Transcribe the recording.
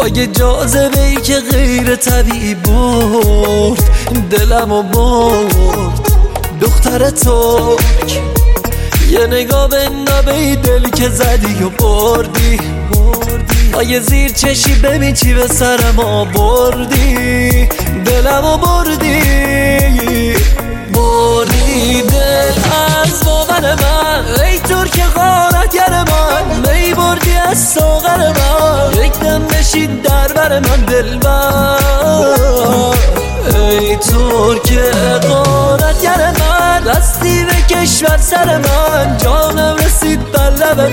با یه جاذبه ای که غیر طبیعی برد دلمو برد. دختر ترک یه نگاه به نبه دل که زدی و بردی. با یه زیر چشی ببین چی به سرم آوردی. دلمو بردی دل از باور من. ای ترک غارتگر من، می بردی از ساغر من. یک دم بشین در بر من دلبر. ای ترک غارتگر من، دستی به کشور سر من. جانم رسید بر لب